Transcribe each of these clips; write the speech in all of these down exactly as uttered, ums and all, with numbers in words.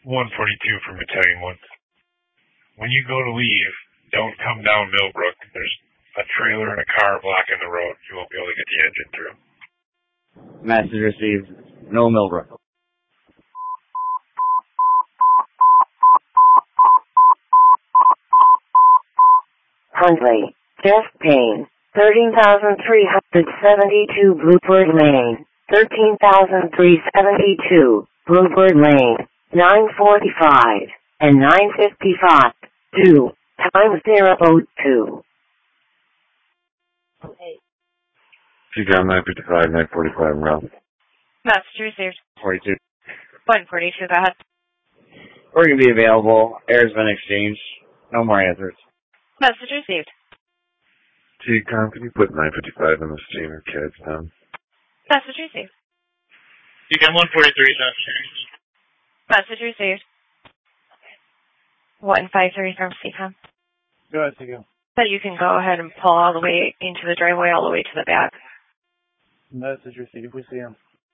one forty-two from Battalion one. When you go to leave, don't come down Millbrook. There's a trailer and a car blocking the road. You won't be able to get the engine through. Message received. No Millbrook. Huntley, Jeff Payne, thirteen thousand three hundred seventy-two Bluebird Lane, thirteen thousand three hundred seventy-two Bluebird Lane, nine forty-five and nine fifty-five, two, times zero two. Okay. You got nine fifty-five, nine forty-five, round. Message received. forty-two. one forty-two, go ahead. We're going to be available. Air's been exchanged. No more answers. Message received. T-Com, can you put nine fifty-five in the steamer kids down? Message received. T-Com one forty-three, Message received. one five three from C COM. Go ahead, T-Com. So you can go ahead and pull all the way into the driveway, all the way to the back. Message received. We see him.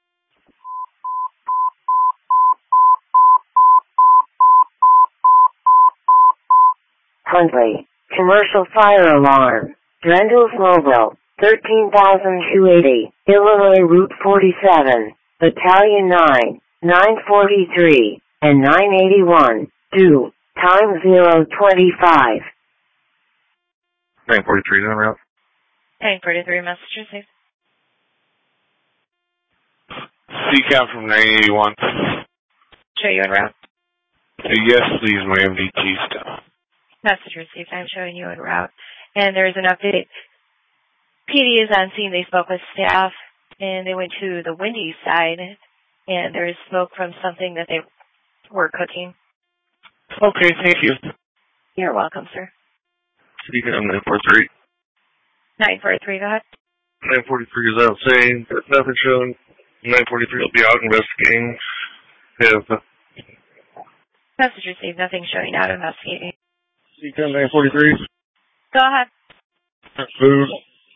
Huntley, commercial fire alarm, Drendel's Mobile, thirteen thousand two hundred eighty, Illinois Route forty-seven, Battalion nine, nine forty-three, and nine eighty-one, due, time zero twenty-five. nine forty-three, on route. nine forty-three, message received. C-Com from nine eighty-one. Show you en route. Yes, please, my M D T stop. Message received. I'm showing you en route. And there's an update. P D is on scene. They spoke with staff, and they went to the Wendy's side, and there's smoke from something that they were cooking. Okay, thank you. You're welcome, sir. C-Com nine forty-three. nine forty-three, go ahead. nine forty-three is out saying there's nothing showing. nine forty-three will be out investigating. Have Message received. Nothing showing out investigating. C-Com nine forty-three. Go ahead. Food.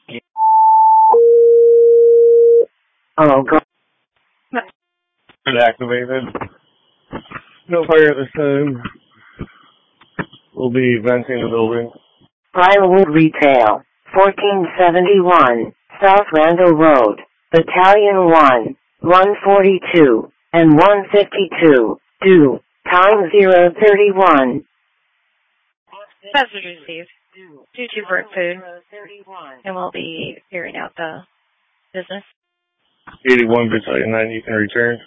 Oh, God. Activated. No fire this time. We'll be venting the building. Briarwood Retail, fourteen seventy-one, South Randall Road, Battalion one, one forty-two, and one fifty-two, due, time zero thirty-one. Message received. Due to Burnt Food, and we'll be carrying out the business. eighty-one, Battalion nine, you can return.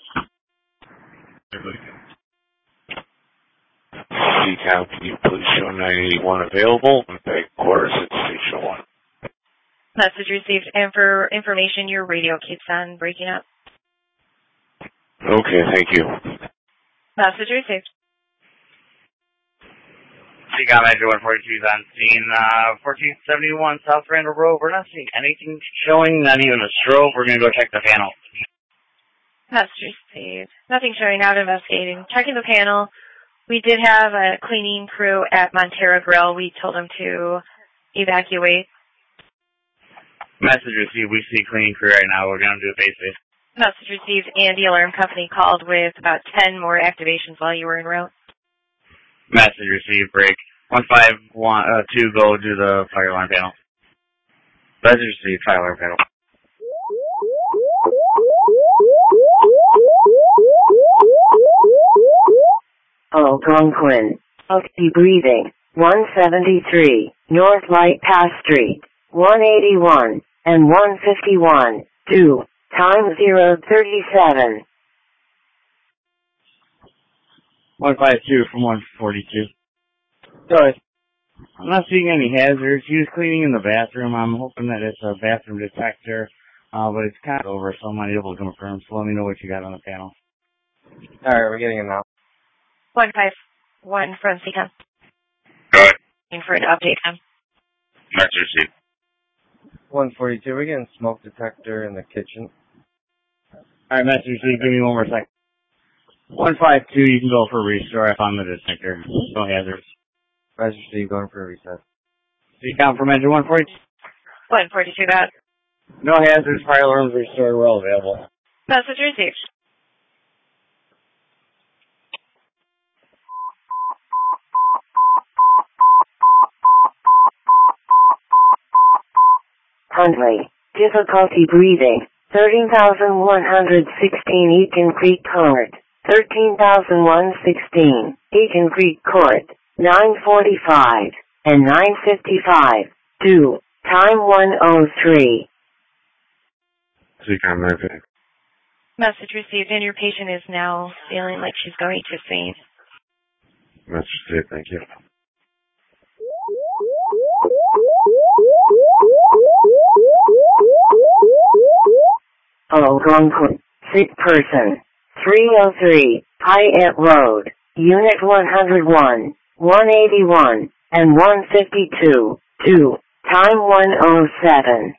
C-Com, can you please show nine eighty-one available? Back quarters at Station one. Message received. And for information, your radio keeps on breaking up. Okay, thank you. Message received. C-Com Major one forty-two is on scene. Uh, fourteen seventy-one South Randall Road. We're not seeing anything showing, not even a strobe. We're going to go check the panel. Message received. Nothing showing out investigating. Checking the panel. We did have a cleaning crew at Montera Grill. We told them to evacuate. Message received. We see cleaning crew right now. We're going to do a base base. Message received. And the alarm company called with about ten more activations while you were en route. Message received. Break. One five one uh, two. Go to the fire alarm panel. Message received. Fire alarm panel. Algonquin, healthy breathing, one seventy-three, North Light Pass Street, one eighty-one, and one fifty-one, due, time zero thirty-seven. one five two from one forty-two. Sorry. I'm not seeing any hazards. He was cleaning in the bathroom. I'm hoping that it's a bathroom detector, uh, but it's kind of over, so I'm not able to confirm. So let me know what you got on the panel. All right, we're getting it now. one five one from C COM. Go ahead. Looking for an update time. Message received. one forty-two, we're getting smoke detector in the kitchen. All right, message received. Give me one more second. one five two, you can go for a restore if I'm the detector. No hazards. Message received, going for a reset. C COM from engine one forty-two. one forty-two, go ahead. No hazards. Fire alarms restored. We're all available. Message received. Huntley, difficulty breathing, thirteen thousand one hundred sixteen Eaton Creek Court, thirteen thousand one hundred sixteen Eaton Creek Court, nine forty-five and nine fifty-five, due, time one oh three. C COM nine fifty. Message received, and your patient is now feeling like she's going to faint. Message received, thank you. Algonquin, sick person, three oh three, Hyatt Road, Unit one oh one, one eighty-one, and one fifty-two, due, time one oh seven.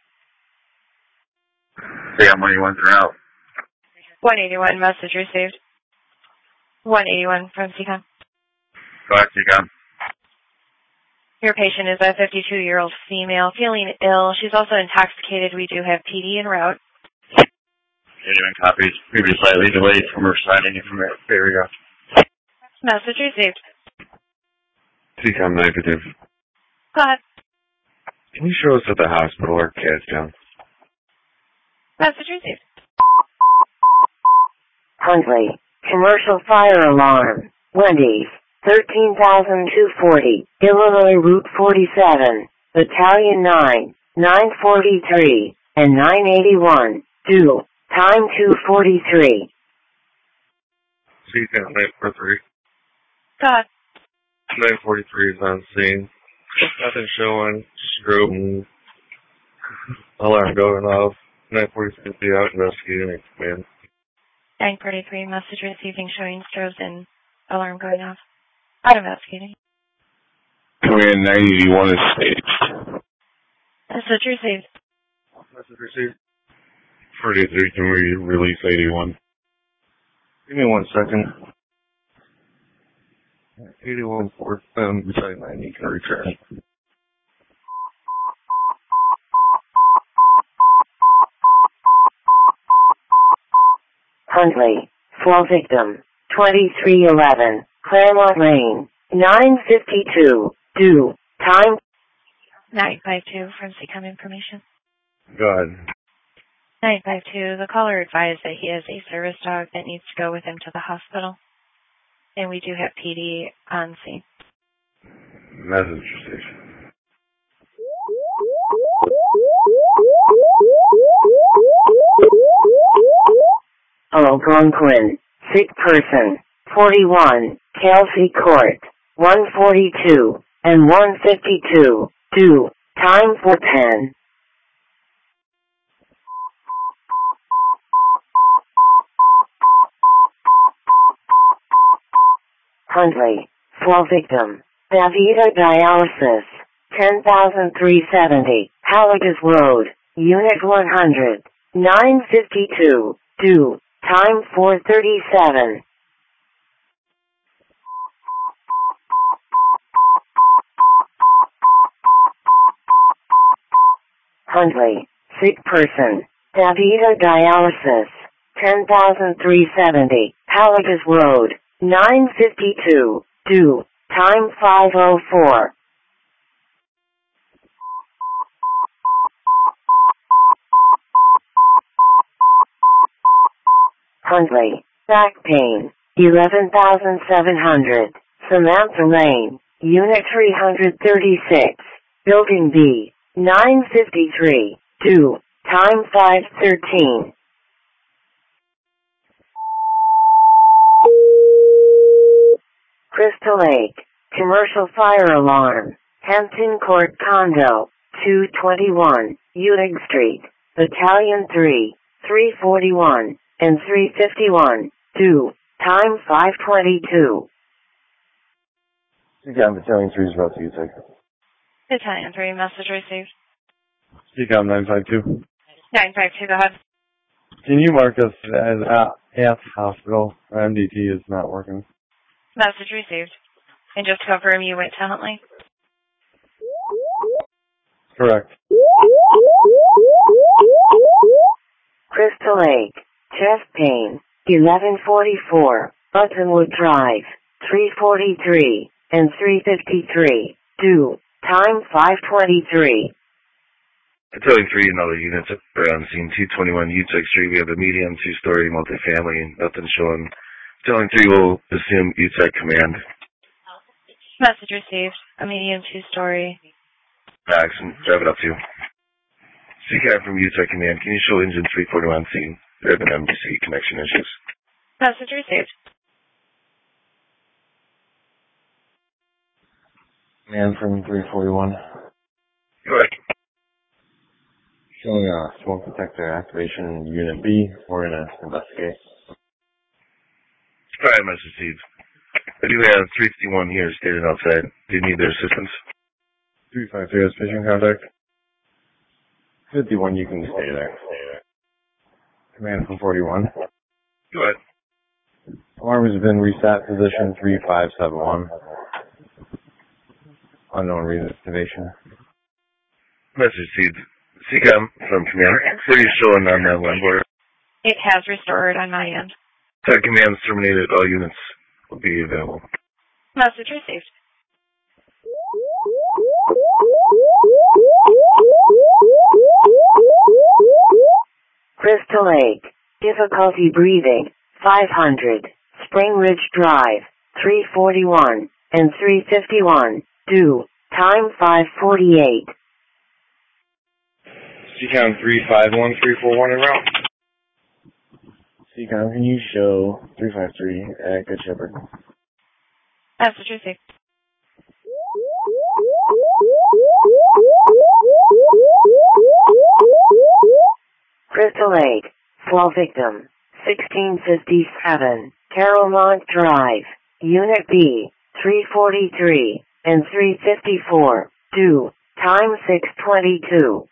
C COM one eighty-one's out. one eighty-one, message received. one eighty-one from C COM. Go ahead, C COM. Your patient is a fifty-two-year-old female feeling ill. She's also intoxicated. We do have P D en route. eighty-one copies. Previous slightly delayed from her signing from her area. Message received. C COM nine fifty. Go ahead. Can you show us at the hospital or C A D scan? Message received. Huntley, commercial fire alarm, Wendy's, thirteen thousand two hundred forty, Illinois Route forty-seven, Battalion nine, nine forty-three, and nine eighty-one, due, time two forty-three. C COM nine forty-three. Go ahead. nine forty-three is on scene. Nothing showing. Strobe and alarm going off. nine forty-three will be out investigating and command. nine forty-three, message receiving showing strobes and alarm going off. Out investigating. Command nine eighty-one is staged. Message received. Message received. forty-three, can we release eighty-one? Give me one second. eighty-one, four, um, beside ninety, can return. Huntley, fall victim, twenty-three eleven, Claremont Lane, nine fifty-two, due, time nine five two from C COM information. Go ahead. nine five two, the caller advised that he has a service dog that needs to go with him to the hospital. And we do have P D on scene. Message station. Algonquin, sick person, forty-one, Kelsey Court, one forty-two, and one fifty-two, due, time four ten. Huntley, fall victim, Davida Dialysis, ten thousand three hundred seventy, Halligas Road, Unit one hundred, nine fifty-two, due, time four thirty-seven. Huntley, sick person, Davida Dialysis, ten thousand three hundred seventy, Halligas Road, nine fifty-two, due, time five oh four. Huntley, back pain, eleven thousand seven hundred, Samantha Lane, Unit three thirty-six, Building B, nine fifty-three, due, time five thirteen. Crystal Lake, commercial fire alarm, Hampton Court Condo, two twenty-one, Utig Street, Battalion three, three forty-one, and three fifty-one, due, time five twenty-two. C COM Battalion three is about to get taken. Battalion three, message received. C COM nine five two. nine five two, go ahead. Can you mark us as at, at hospital? Our M D T is not working. Message received. And just to confirm, you went to Huntley? Correct. Crystal Lake, chest pain, eleven forty-four, Buttonwood Drive, three forty-three, and three fifty-three, due, time five twenty-three. Towing three and other units are on scene. two twenty-one Utah Street. We have a medium two-story multifamily. Nothing showing. Towing three will assume Utah command. Message received. A medium two-story. Max, and drive it up to. C CAM from Utah command. Can you show engine three forty-one on scene? There have been M D C connection issues. Message received. Man from three forty-one. Go ahead. Showing uh, smoke detector activation in Unit B. We're going to investigate. Alright, message received. I do have three fifty-one here standing outside. Do you need their assistance? three five three has fishing contact. fifty-one, you can stay there. Command from forty-one. Go ahead. Alarm has been reset. Position three five seven one. Unknown reason activation. Message received. C CAM from command. What are you showing on that line border? It has restored on my end. Tech commands terminated. All units will be available. Message received. Crystal Lake. Difficulty breathing. five hundred. Spring Ridge Drive. three forty-one and three fifty-one. Due. Time five forty-eight. C CAM three five one three four one en route. C CAM, can you show three five three at Good Shepherd? Message received. Crystal Lake. Slow victim. sixteen fifty-seven. Carolmont Drive. Unit B. three forty-three and three fifty-four. Due. Time six twenty-two.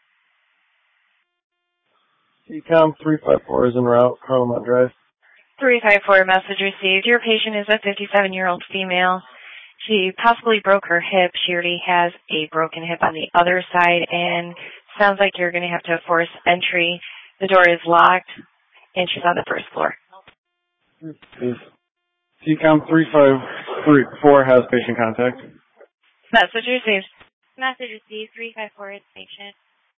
C CAM three five four is en route. Carolmont Drive. three five four message received. Your patient is a fifty-seven-year-old female. She possibly broke her hip. She already has a broken hip on the other side, and sounds like you're going to have to force entry. The door is locked, and she's on the first floor. C CAM three five three four has patient contact. Message received. Message received. three five four is patient.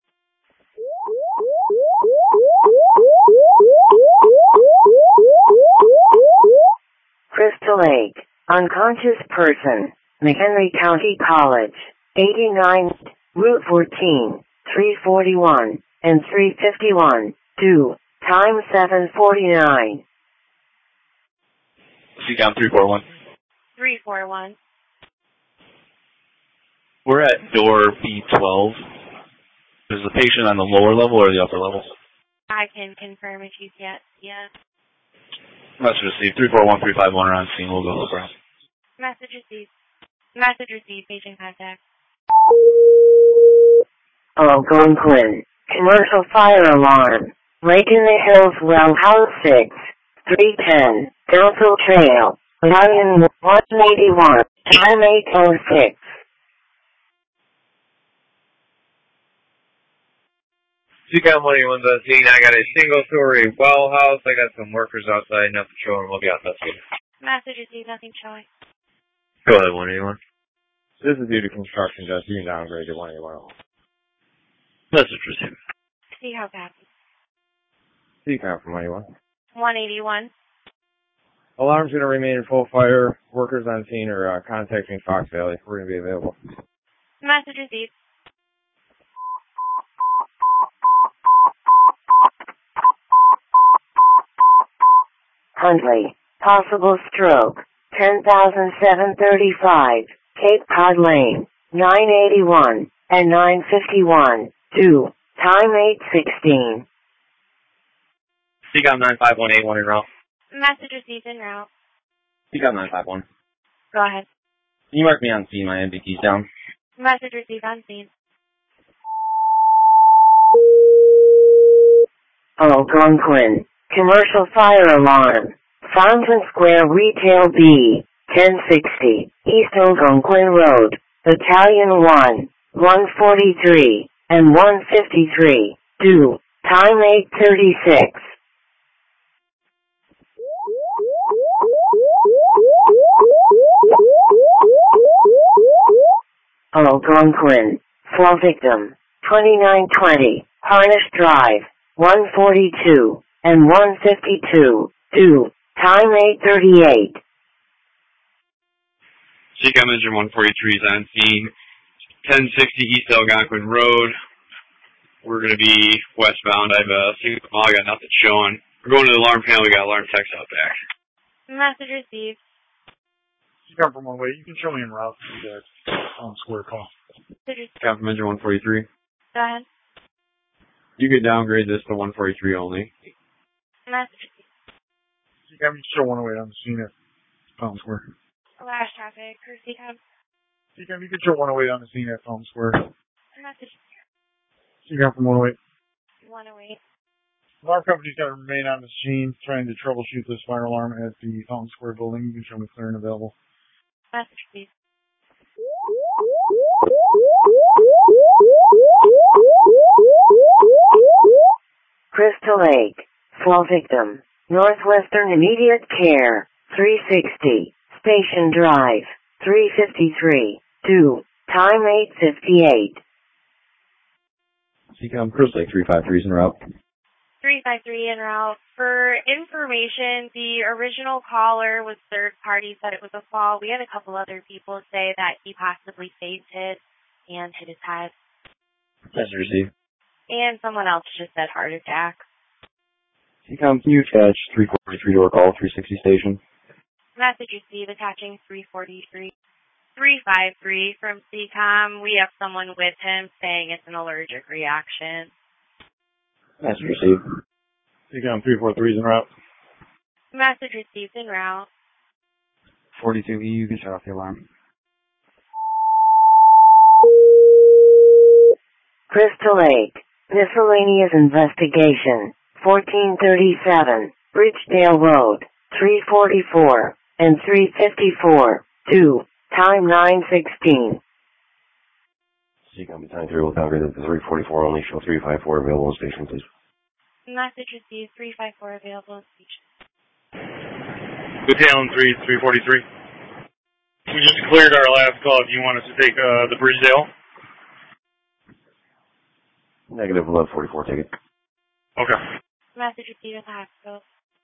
Crystal Lake. Unconscious person. McHenry County College. eighty-nine. Route fourteen. three forty-one and three fifty-one. Due. Time seven forty-nine. C CAM three four one. three four one. We're at door B twelve. Is the patient on the lower level or the upper level? I can confirm if she's yet. Yeah. Message received. three four one three five one are on scene. We'll go look around. Message received. Message received. Patient contact. Algonquin. Commercial fire alarm. Lake in the Hills Well House six. three ten. Council Trail. Lion one eighty-one. Time eight oh six. C CAM one eighty-one's on scene. I got a single-story well house. I got some workers outside. Nothing showing. We'll be out investigating. Message received. Nothing showing. Go ahead, one eighty-one. This is due to construction, just you can downgrade to one eighty-one. Message received. See how that happens. C CAM from one eighty-one. one eighty-one. Alarm's going to remain in full fire. Workers on scene are uh, contacting Fox Valley. We're going to be available. Message received. Huntley. Possible stroke. ten thousand seven thirty-five. Cape Cod Lane. nine eighty-one and nine fifty-one. Due. Time eight sixteen. C CAM nine five one eight one en route. Message received en route. C CAM nine five one. Go ahead. Can you mark me on scene? My M V T's down. Message received on scene. Algonquin. Commercial fire alarm. Fountain Square Retail B. ten sixty. East Algonquin Road. Battalion one. one forty-three and one fifty-three. Due. Time eight thirty-six. Algonquin. Fall victim. twenty-nine twenty, Harnish Drive, one forty-two, and one fifty-two, two, time eight thirty-eight. C COM engine one forty-three is on scene, ten sixty East Algonquin Road. We're going to be westbound. I've uh, seen, well, I got nothing showing. We're going to the alarm panel. We got alarm techs out back. Message received. You come from one way. You can show me en route to the um, square call. Message received. Come from engine one forty-three. Go ahead. You could downgrade this to one forty-three only. Message received. You can show one away on the scene at Palm Square. Last traffic. C COM. You can, you can show one away on the scene at Palm Square. Message. You come from one away. one oh eight. Alarm company's got to remain on the scene trying to troubleshoot this fire alarm at the Palm Square building. You can show me clear and available. Message, please. Crystal Lake, fall victim, Northwestern Immediate Care, three sixty, Station Drive, three fifty-three, two, time eight fifty-eight. C COM Crystal Lake three five three is en route. three five three en route. For information, the original caller was third party, said it was a fall. We had a couple other people say that he possibly phase hit and hit his head. Message received. And someone else just said heart attack. C COM, can you attach three forty-three to our call, three sixty station? Message received attaching three forty-three. three five three from C COM. We have someone with him saying it's an allergic reaction. Message received. C COM three forty-three is en route. Message received en route. forty-two E, you can shut off the alarm. Crystal Lake, miscellaneous investigation, fourteen thirty-seven, Bridgedale Road, three forty-four, and three fifty-four, two, time nine sixteen. C COM, time three will downgrade to three forty-four only, show three five four available on station, please. Message received three five four available in station. Good day on three three forty-three. We just cleared our last call. If you want us to take uh, the Bridgedale. Negative eleven forty-four ticket. Okay. Message received at the hospital.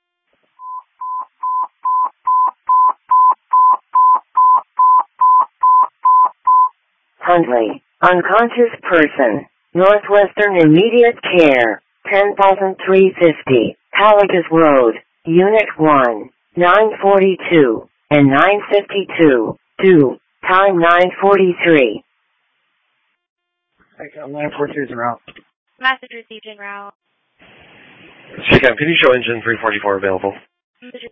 Huntley, unconscious person, Northwestern Immediate Care, ten thousand three fifty, Halligus Road, Unit one, nine forty-two, and nine fifty-two, two, time nine forty-three. I got nine forty-two is en route. Message received en route. C COM, can you show engine three forty-four available? Message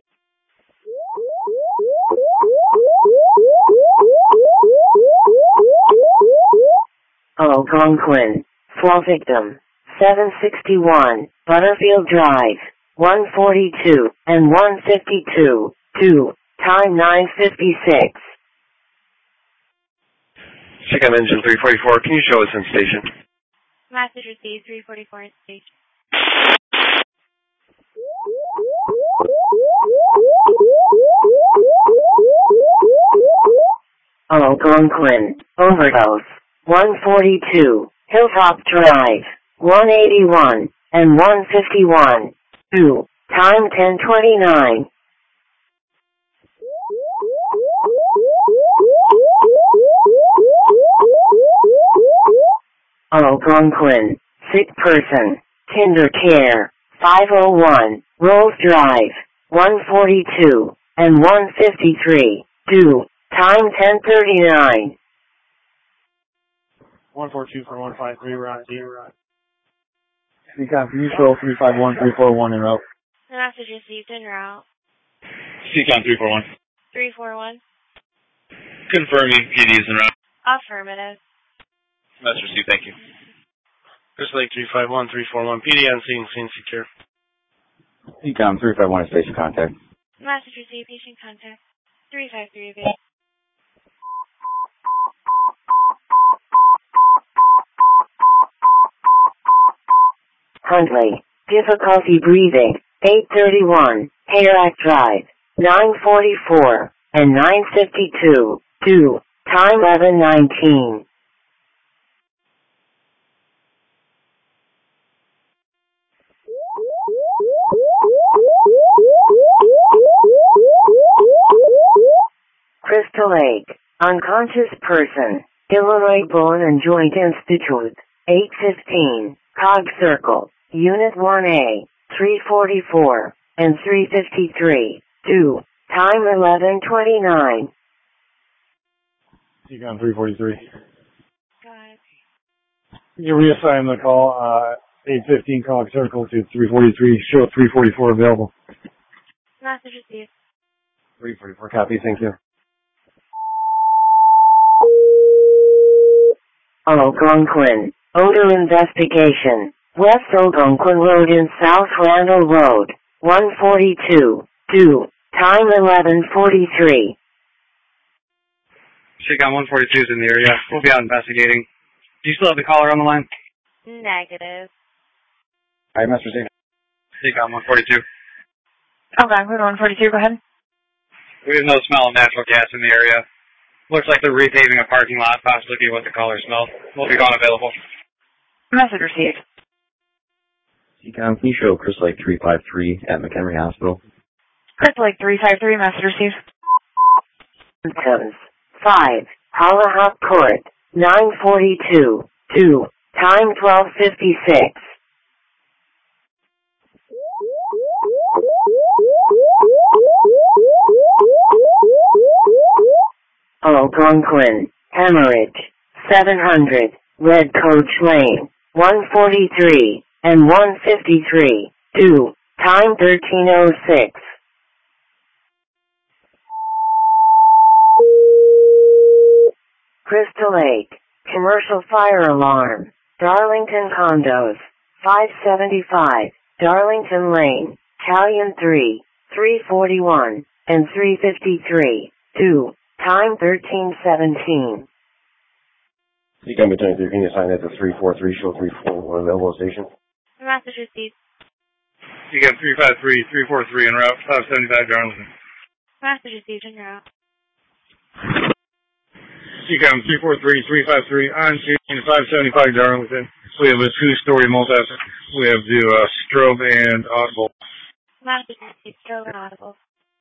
Algonquin, fall victim, seven sixty-one, Butterfield Drive, one forty-two, and one fifty-two, two, time nine fifty-six. C COM engine three forty-four, can you show us in station? Message received three forty-four in station. Algonquin, overdose, one forty-two, Hilltop Drive, one eighty-one, and one fifty-one, two, time ten twenty-nine. Algonquin, sick person, Kinder Care, five oh one, Rose Drive, one forty-two, and one fifty-three, two, time ten thirty-nine. one four two for one five three, we're on D. We're on. C COM, can you show three five one, three four one en route? Message received en route. C COM three four one. three four one. Confirming P D is en route. Affirmative. Message received, thank you. Crystal Lake three five one, three four one, P D on scene, scene secure. C COM three five one is station contact. Message received, patient contact. three five three available. Huntley, difficulty breathing, eight thirty-one, Hayrack Drive, nine forty-four, and nine fifty-two, two, time eleven nineteen. Crystal Lake, unconscious person, Illinois Bone and Joint Institute, eight fifteen, Cog Circle, Unit one A, three forty-four, and three fifty-three, two, time eleven twenty-nine. Seacom three forty-three. Got it. You reassign the call, uh, eight fifteen Cog Circle to three forty-three, show three forty-four available. Message received. three forty-four, copy, thank you. Algonquin, odor investigation, West Algonquin Road in South Randall Road, one forty-two, two, time eleven forty-three. Seacom one forty-two is in the area. We'll be out investigating. Do you still have the caller on the line? Negative. I must receive. Seacom one forty-two. Algonquin one forty-two, go ahead. We have no smell of natural gas in the area. Looks like they're repaving a parking lot, possibly be what the caller smelled. We'll be gone available. Message received. Seacom, can you show Chris Lake three five three at McHenry Hospital? Chris Lake three five three, message received. Symptoms, five, Hollahop Court, nine forty-two, two, time twelve fifty-six. Algonquin, hemorrhage, seven hundred, Red Coach Lane, one forty-three, and one fifty-three, two, time thirteen oh six. Crystal Lake, commercial fire alarm, Darlington Condos, five seventy-five, Darlington Lane, Callion three, three forty-one, and three fifty-three, two, time thirteen seventeen. Seacom twenty-three, can you assign that to three forty-three, show three forty-one available station? Message received. Seacom three five three, three forty-three en route, five seventy-five Darlington. Message received en route. Seacom three forty-three, three five three, on scene, five seventy-five Darlington. We have a two-story multi. We have the uh, strobe and audible. Message received, strobe and audible.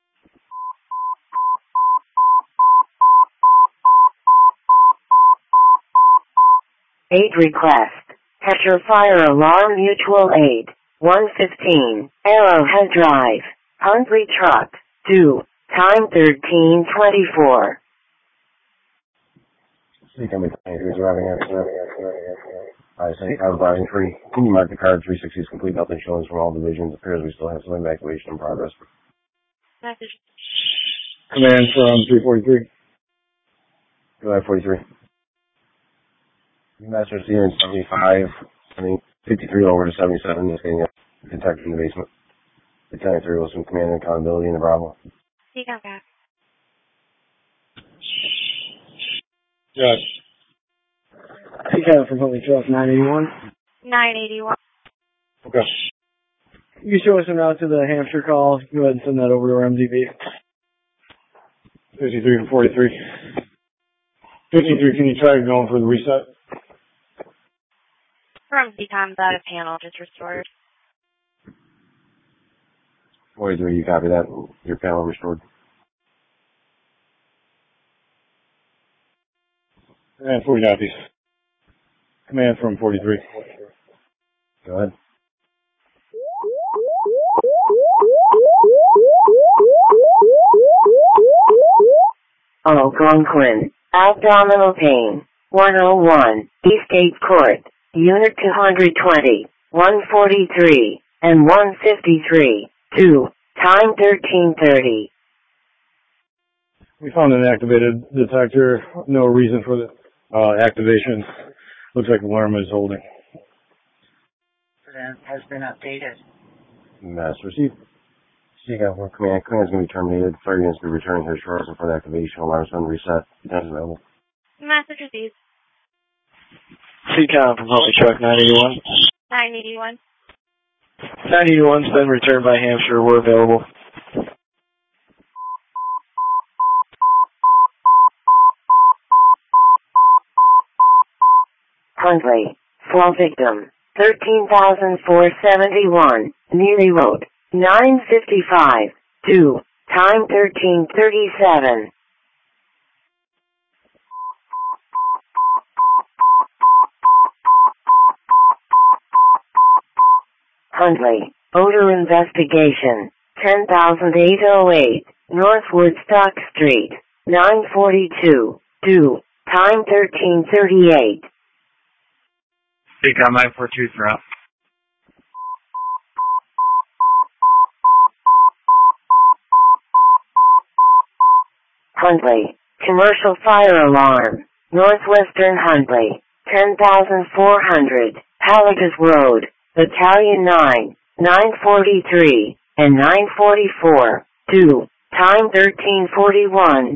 Aid request. Catcher fire alarm mutual aid. one fifteen. Arrowhead Drive. Huntley Truck. two. Time thirteen twenty-four. Seacom twenty-three is arriving at I say I was driving free. Can you mark the card three sixty is complete, nothing showing from all divisions. Appears we still have some evacuation in progress. Message. Command from three forty-three. Go ahead, forty-three. Master here in seventy-five, I mean, fifty-three over to seventy-seven, just getting detected in the basement. Lieutenant three Wilson, command and accountability in the Bravo. Seacom back. Yes. Seacom from Huntley Truck, nine eighty-one. nine eighty-one. Okay. You can show us en route to the Hampshire call. Go ahead and send that over to our M D B. fifty-three and forty-three. fifty-three, can you try going for the reset? From Seacom, that panel just restored. forty-three, you copy that? Your panel restored. And forty copies. Command from forty-three. Go ahead. Algonquin, abdominal pain, one oh one, Eastgate Court, Unit two twenty, one forty-three, and one fifty-three, two, time thirteen thirty. We found an activated detector. No reason for the uh, activation. Looks like the alarm is holding. Has been updated. Master received. Seacom from command. Command is going to be terminated. Fire units will be returning here shortly for the activation. Alarm's been reset. Attendance available. Message received. Seacom from Huntley Truck, nine eighty-one. nine eighty-one. nine eighty-one's been returned by Hampshire. We're available. Huntley, fall victim, thirteen thousand four hundred seventy-one, Neely Road, nine fifty-five, two, time thirteen thirty-seven. Huntley, odor investigation, ten thousand eight oh eight, North Woodstock Street, nine forty-two, due, time thirteen thirty-eight. Speak on nine four two, route. Huntley, commercial fire alarm, Northwestern Huntley, ten thousand four hundred, Halligus Road, Battalion nine, nine forty-three, and nine forty-four, due, time thirteen forty-one.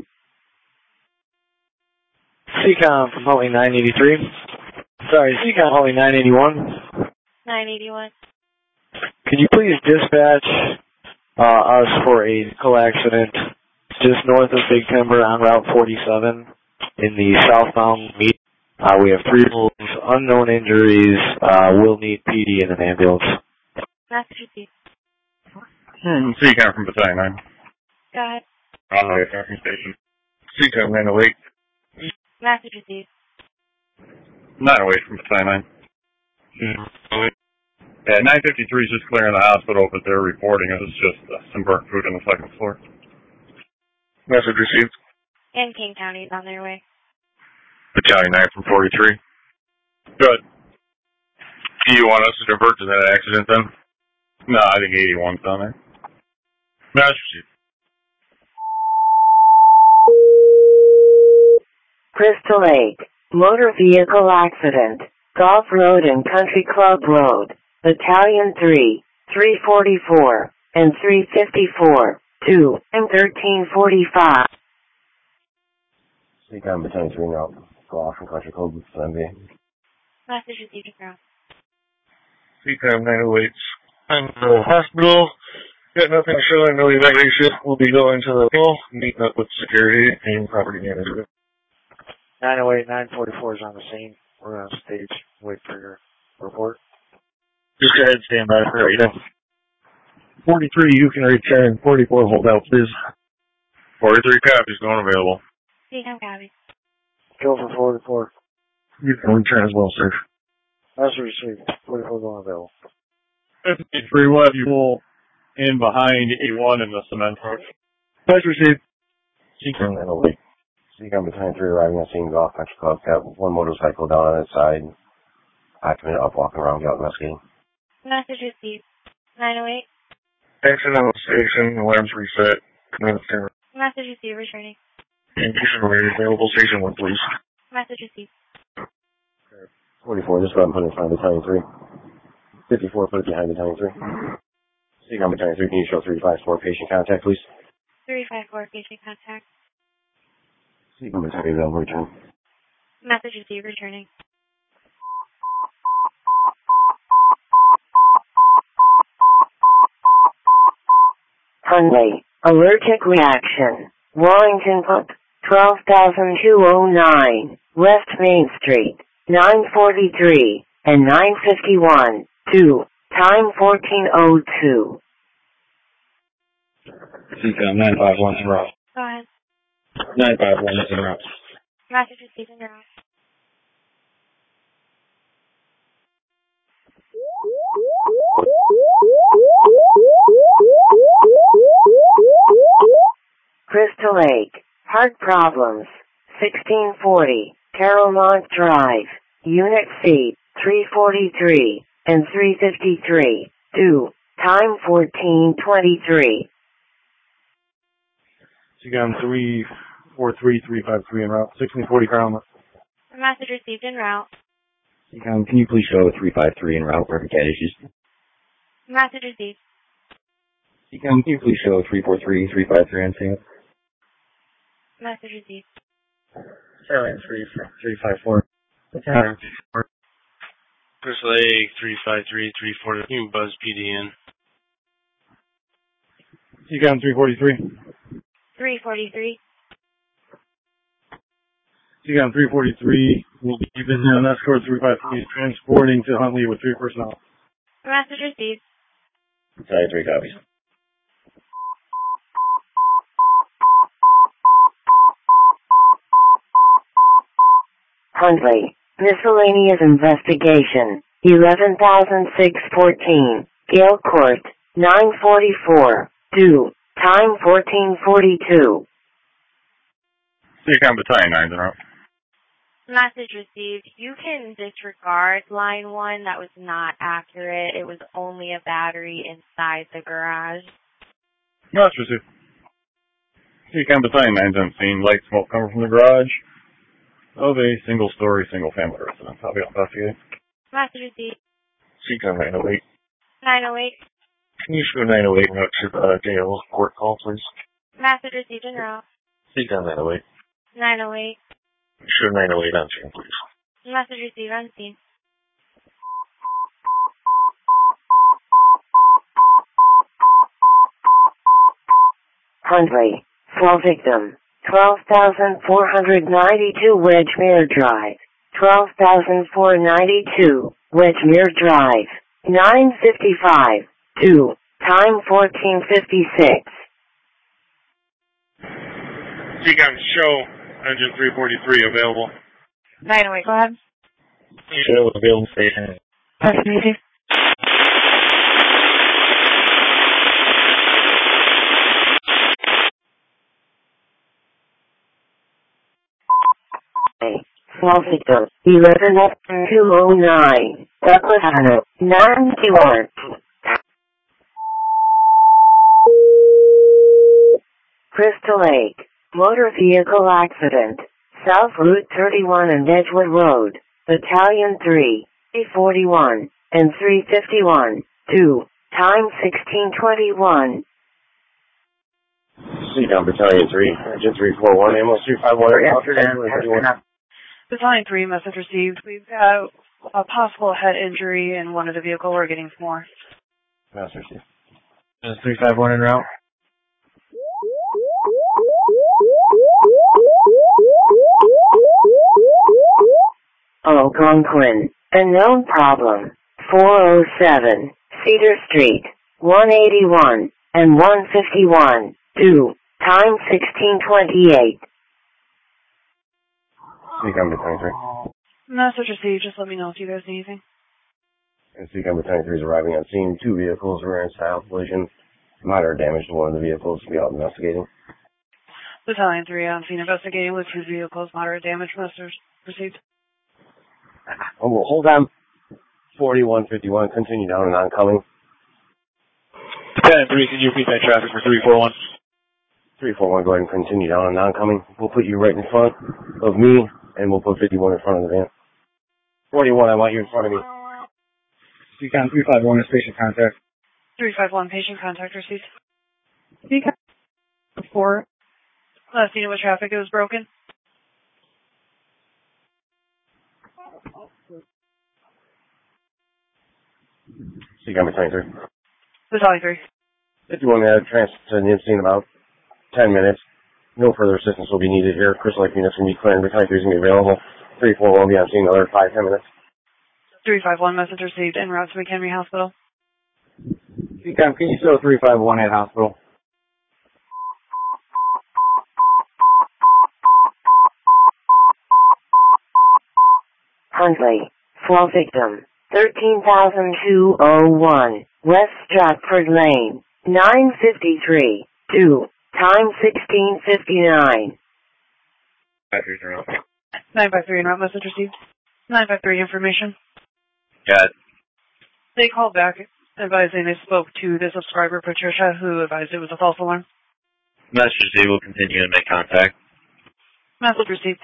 C COM from Huntley nine eighty-three. Sorry, C COM Huntley nine eighty-one. nine eighty-one. Can you please dispatch uh, us for a vehicle accident just north of Big Timber on Route forty-seven in the southbound meet? Uh, we have three wolves, unknown injuries. Uh, we'll need P D in an ambulance. Massachusetts. Hmm, C COM from Battalion nine. Go ahead. On the way, tracking station. C COM nine oh eight. Massachusetts. nine oh eight from Battalion nine. Mm-hmm. Yeah, nine fifty-three is just clearing the hospital, but they're reporting it was just uh, some burnt food on the second floor. Message received. And King County is on their way. Battalion nine from forty-three. Good. Do you want us to divert to that accident then? No, I think eighty-one's down there. Message received. Crystal Lake, motor vehicle accident, Golf Road and Country Club Road, Battalion three, three forty-four, and three fifty-four, two, and thirteen forty-five. C COM Battalion three now. Golf and Country Club with M B. Massachusetts ground. C COM nine oh eight. I'm in the hospital. Got nothing showing, no evacuation. We'll be going to the pool, meeting up with security and property management. nine oh eight, nine forty-four is on the scene. We're on stage. Wait for your report. Just go ahead and stand by for right now. forty-three, you can return. forty-four, hold out, please. forty-three copies, going available. C COM copy. Go for forty-four. You can return as well, sir. That's received. forty-four going available. fifty-three, we'll have you pull in behind eighty-one in the cement truck. That's received. C COM nine oh eight. C COM Battalion three arriving on scene, Golf Country Club. Got one motorcycle down on its side. Occupant up walking around, got investigating. Massachusetts. nine oh eight. Accident on the station, alarms reset. Massachusetts returning. Condition rate available, station one, please. Massachusetts. forty-four, just go ahead and put it in front of Battalion three. fifty-four, put it behind Battalion three. C COM Battalion three, can you show three five four patient contact, please? three five four patient contact. C COM Battalion available, return. Massachusetts returning. Huntley, allergic reaction, Warrington Pump, twelve thousand two oh nine, West Main Street, nine forty-three, and nine fifty-one, two, time fourteen oh two. C COM nine five one in route. Go ahead. nine five one in route. Massachusetts in route. Crystal Lake, heart problems, sixteen forty, Carolmont Drive, Unit C, three forty-three, and three fifty-three, due, time fourteen twenty-three. C COM three four three, three five three en route, sixteen forty Carolmont. Massachusetts en route. C COM, can you please show three five three en route for cat issues? Massachusetts. C COM, can you please show three four three, three five three on scene? Massachusetts. Carolyn three three five four. Carolyn Crystal Lake three five three, three four, you can buzz P D in. C COM three forty-three. three forty-three. C COM three forty-three will be given an escort three five three transporting to Huntley with three personnel. Massachusetts. Sorry, three copies. Huntley, miscellaneous investigation, eleven thousand six hundred fourteen, Gale Court, nine forty-four. Due. Time fourteen forty-two. Seacom Battalion nine's en route. Message received. You can disregard line one. That was not accurate. It was only a battery inside the garage. Message received. Seacom Battalion nine's on scene. Light smoke coming from the garage of a single-story, single-family residence. I'll be investigating. Message received. Seacom nine oh eight. nine oh eight. Can you show nine oh eight route to uh, Gale Court call, please? Message received en route. Seacom nine oh eight. nine oh eight. Show nine oh eight on scene, please. Message received on scene. Hundley. Slow victim. twelve thousand four hundred ninety-two Wedgemere Drive. twelve thousand four hundred ninety-two Wedgemere Drive. nine fifty-five. Two. Time fourteen fifty-six. Seacom show engine three forty-three available. nine oh eight, go ahead. Show available station. Message received. Small victim. eleven two oh nine. Douglas Avenue. ninety-one. Crystal Lake. Motor vehicle accident. South Route thirty-one and Edgewood Road. Battalion three, three forty-one, and three fifty-one. Two. Time sixteen twenty-one. Seacom Battalion three, Engine three forty-one, ambulance three five one. Battalion three, message received. We've got a possible head injury in one of the vehicle. We're getting some more. Message received. three five one en route. Algonquin. Unknown problem. four oh seven. Cedar Street. one eighty-one and one fifty-one. Two. Time sixteen twenty-eight. Seacom Battalion three. Message received. Just let me know if you guys need anything. And Seacom Battalion three is arriving on scene. Two vehicles were in style collision. Moderate damage to one of the vehicles. Be out investigating. Battalion three on scene investigating with two vehicles. Moderate damage. Message received. Oh, well, hold on. forty-one fifty-one. Continue down and oncoming. Battalion three, can you repeat that traffic for three four one? three four one, go ahead and continue down and oncoming. We'll put you right in front of me, and we'll put fifty-one in front of the van. forty-one, I want you in front of me. Seacom three five one is patient contact. three five one, patient contact received. Seacom four. Last seen with traffic, it was broken. Seacom Battalion three. Battalion three. fifty-one, we had a transfer to the scene in about ten minutes. No further assistance will be needed here. Crystal Lake units can be cleared. Battalion three is going to be available. three four one will be on scene in another five ten minutes. three five one, message received. En route to McHenry Hospital. Seacom, can you show three five one at hospital? Huntley. Slow victim. thirteen thousand two oh one. West Stratford Lane. nine fifty-three. Two. Time sixteen fifty-nine. Batteries are out. nine five three en route, message received. nine five three information. Got it. They called back advising they spoke to the subscriber, Patricia, who advised it was a false alarm. Message received. Will continue to make contact. Message received.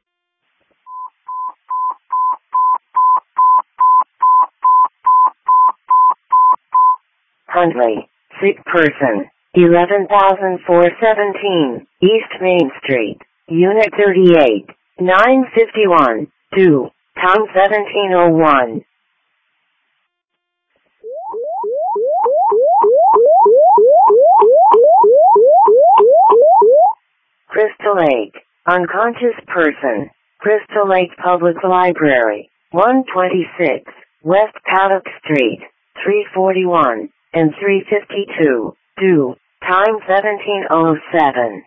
Huntley. Sick person. eleven thousand four hundred seventeen. East Main Street. Unit thirty-eight. nine fifty-one. Two. Time seventeen oh one. Crystal Lake. Unconscious person. Crystal Lake Public Library. one twenty-six. West Paddock Street. three forty-one and three fifty-two. Two. Time seventeen oh seven.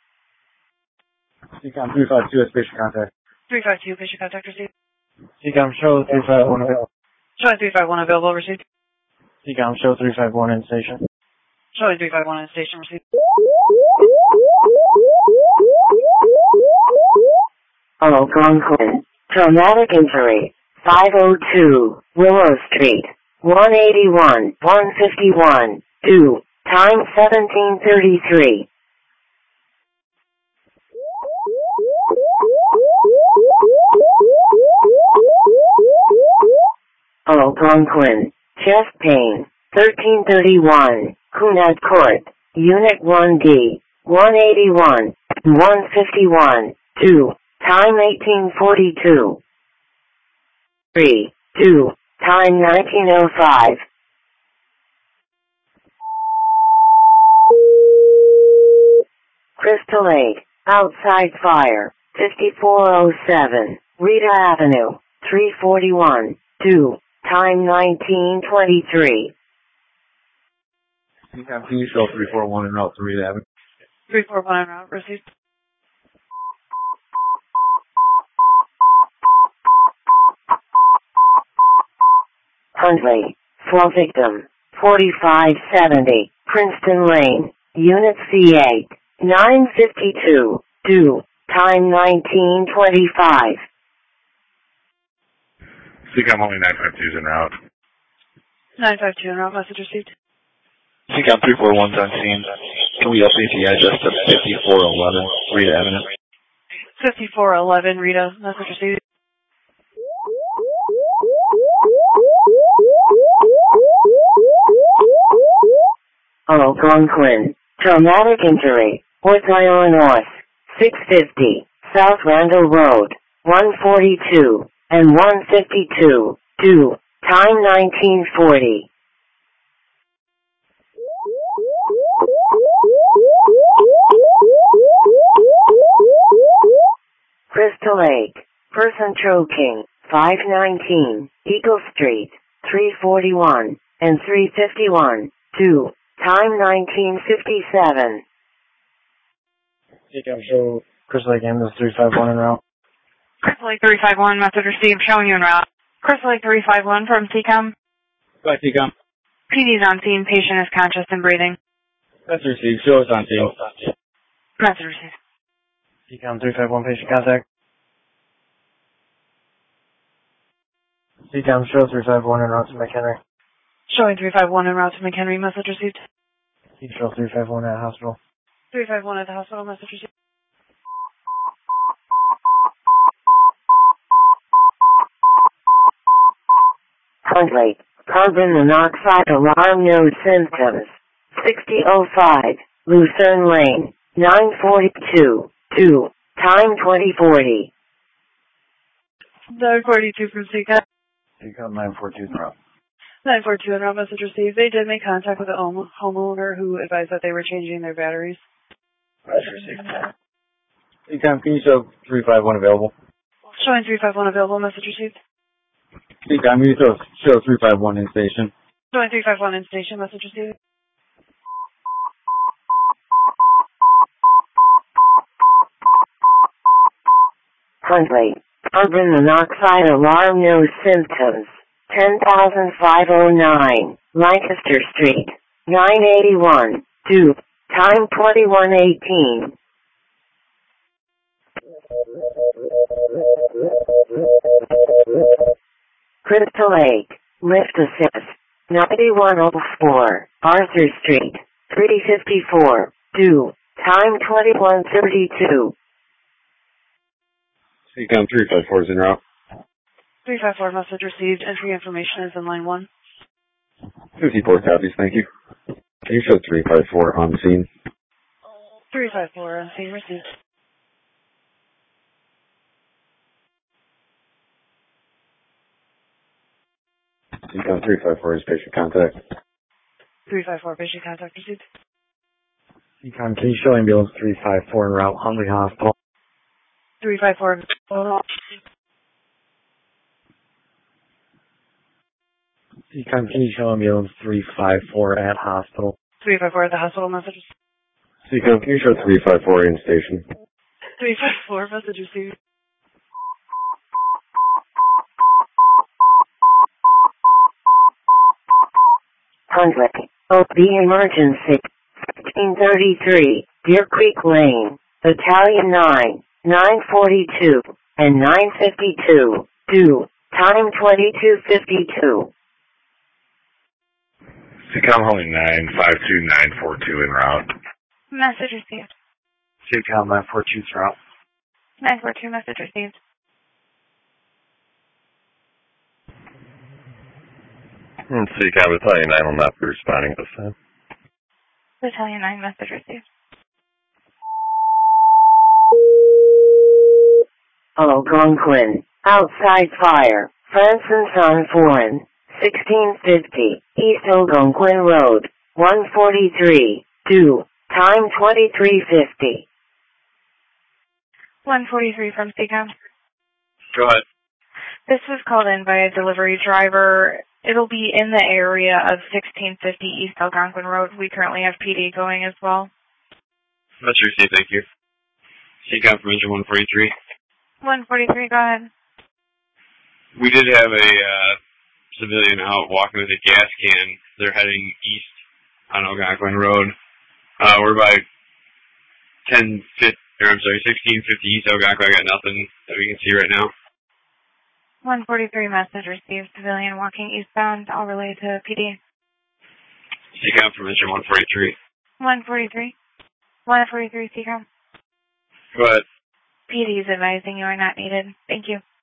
Seacom three five two is patient contact. three five two, patient contact received. Seacom show three five one available. Showing three five one available, received. Decom, show three five one in station. Showing three five one in station received. Algonquin. Traumatic injury. five oh two Willow Street. one eighty-one, one fifty-one, two. Time seventeen thirty-three. Algonquin. Chest pain. thirteen thirty-one. Cunard Court. Unit one D. one eighty-one, one fifty-one, two. Time eighteen forty-two. three, two. Time nineteen oh five. Crystal Lake. Outside fire. fifty-four oh seven. Rita Avenue. three forty-one, two. Time nineteen twenty-three. Can you show three four one and route to Rita Avenue? three four one en route received. Huntley. Flow victim. forty-five seventy. Princeton Lane. Unit C eight. nine fifty-two, two. Time nineteen twenty-five. Seacom only nine five two is en route. nine five two en route, message received. Seacom three four one's on scene. Can we update the address to fifty-four eleven Rita Avenue? fifty-four eleven Rita, message received. Algonquin. Traumatic injury. Fort Illinois. six fifty. South Randall Road. one forty-two and one fifty-two, two. Time nineteen forty. Crystal Lake. Person choking. five nineteen. Eagle Street. three forty-one and three fifty-one, two. Time nineteen fifty-seven. Decom, show Crystal Lake Ambulance three five one en route. Crystal Lake three five one, message received, showing you en route. Crystal Lake three five one from Seacom. Go ahead, Seacom. P D's on scene, patient is conscious and breathing. That's received. Show us on scene. Message received. Decom three five one, patient contact. Decom, show three five one en route to McHenry. Showing three five one en route to McHenry, message received. Show three five one at hospital. three five one at the hospital, message received. Huntley. Carbon monoxide alarm, no symptoms. sixty oh five. Lucerne Lane. nine forty-two, two. Time twenty forty. nine forty-two from Seacom. Decom nine four two en route. nine four two en route, message received. They did make contact with the home homeowner who advised that they were changing their batteries. Message received. Decom, can you show three five one available? Showing three five one available, message received. Decom, can you show, show three five one in station? Showing three five one in station, message received. Huntley. Carbon monoxide alarm, no symptoms. ten thousand five oh nine. Lancaster Street. nine eighty-one, two. Time twenty-one eighteen. Crystal Lake. Lift assist. ninety-one oh four. Arthur Street. three fifty-four, two. Time twenty-one thirty-two. Seacom three five four is en route. three five four, message received. Entry information is in line one. fifty-four copies, thank you. Can you show three five four on scene? three five four on scene received. Seacom three five four is patient contact. three five four, patient contact received. Decom, can you show ambulance three five four en route, Huntley Hospital? three five four. Decom, can you show ambulance three five four at hospital? three five four at the hospital, message. Seacom, can you show three five four in station? three five four, message received. Huntley. O B emergency. fifteen thirty-three, Deer Creek Lane, Battalion nine, nine forty-two, and nine fifty-two, due, time twenty-two fifty-two. C COM Holly nine five two nine four two en route. Message received. C COM nine four two route. nine four two, message received. And C COM Battalion nine will not be responding this time. Battalion nine, message received. Algonquin, outside fire, Francis on Foreign, sixteen fifty, East Algonquin Road, one forty-three, due, time twenty-three fifty. one forty-three from C COM. Go ahead. This was called in by a delivery driver. It'll be in the area of sixteen fifty East Algonquin Road. We currently have P D going as well. That's received, thank you. C COM from engine one forty-three. one forty-three, go ahead. We did have a uh, civilian out walking with a gas can. They're heading east on Algonquin Road. Uh, we're by ten fifty, or I'm sorry, sixteen fifty East Algonquin. I got nothing that we can see right now. one forty-three, message received. Civilian walking eastbound. I'll relay to P D. C COM from engine one forty-three. one forty-three. one forty-three, C COM. Go ahead. P D is advising you are not needed. Thank you.